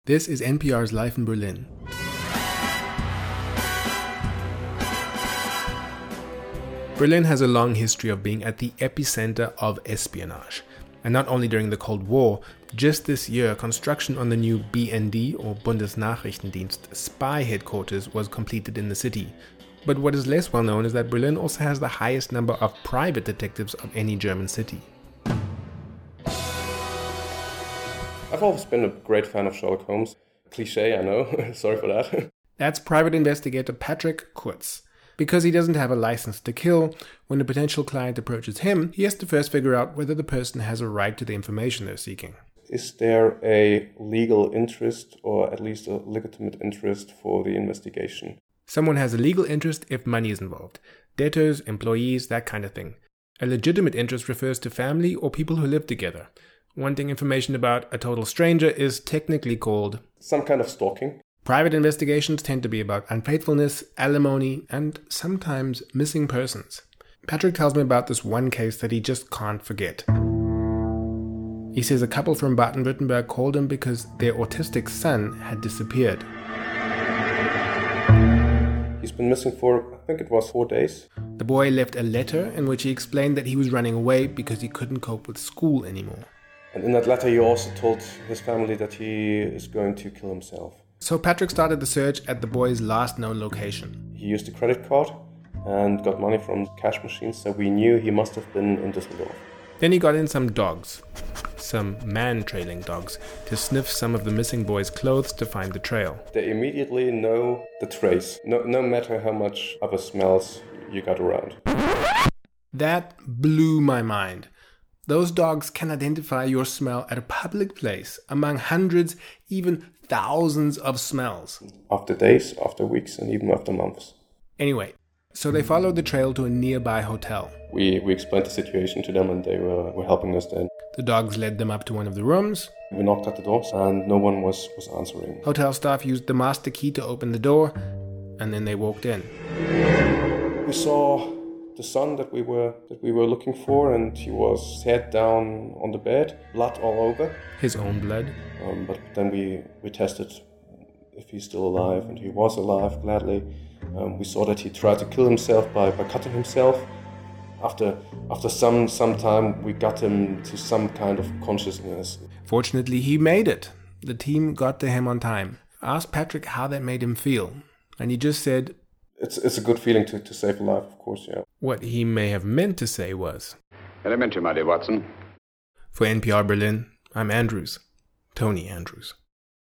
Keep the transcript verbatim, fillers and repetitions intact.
This is N P R's Life in Berlin. Berlin has a long history of being at the epicenter of espionage. And not only during the Cold War, just this year, construction on the new B N D, or Bundesnachrichtendienst, spy headquarters was completed in the city. But what is less well known is that Berlin also has the highest number of private detectives of any German city. I've always been a great fan of Sherlock Holmes. Cliché, I know. Sorry for that. That's private investigator Patrick Kurz. Because he doesn't have a license to kill, when a potential client approaches him, he has to first figure out whether the person has a right to the information they're seeking. Is there a legal interest, or at least a legitimate interest, for the investigation? Someone has a legal interest if money is involved. Debtors, employees, that kind of thing. A legitimate interest refers to family or people who live together. Wanting information about a total stranger is technically called some kind of stalking. Private investigations tend to be about unfaithfulness, alimony, and sometimes missing persons. Patrick tells me about this one case that he just can't forget. He says a couple from Baden-Württemberg called him because their autistic son had disappeared. He's been missing for, I think it was four days. The boy left a letter in which he explained that he was running away because he couldn't cope with school anymore. And in that letter he also told his family that he is going to kill himself. So Patrick started the search at the boy's last known location. He used a credit card and got money from cash machines, so we knew he must have been in Düsseldorf. Then he got in some dogs, some man-trailing dogs, to sniff some of the missing boy's clothes to find the trail. They immediately know the trace, no, no matter how much other smells you got around. That blew my mind. Those dogs can identify your smell at a public place among hundreds, even thousands of smells. After days, after weeks, and even after months. Anyway, so they followed the trail to a nearby hotel. We we explained the situation to them and they were, were helping us then. The dogs led them up to one of the rooms. We knocked at the doors and no one was, was answering. Hotel staff used the master key to open the door, and then they walked in. We saw the son that we were that we were looking for, and he was head down on the bed, blood all over. His own blood. Um, but then we, we tested if he's still alive, and he was alive, gladly. Um, we saw that he tried to kill himself by, by cutting himself. After after some some time, we got him to some kind of consciousness. Fortunately, he made it. The team got to him on time. I asked Patrick how that made him feel, and he just said, It's it's a good feeling to, to save a life, of course, yeah. What he may have meant to say was, Elementary, my dear Watson. For N P R Berlin, I'm Andrews. Tony Andrews.